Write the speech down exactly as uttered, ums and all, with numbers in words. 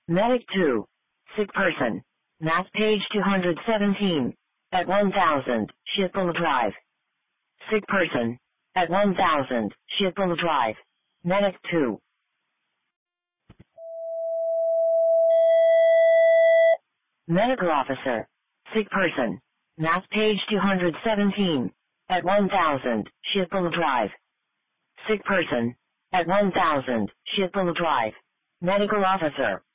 Medic two. Sick person. Math page two hundred seventeen. At one thousand, Shipple Drive. Sick person. At one thousand, Shipple Drive. Medic two. Medical officer. Sick person. Math page two hundred seventeen. At one thousand, Shipple Drive. Sick person. At one thousand, Shipple Drive. Medical officer.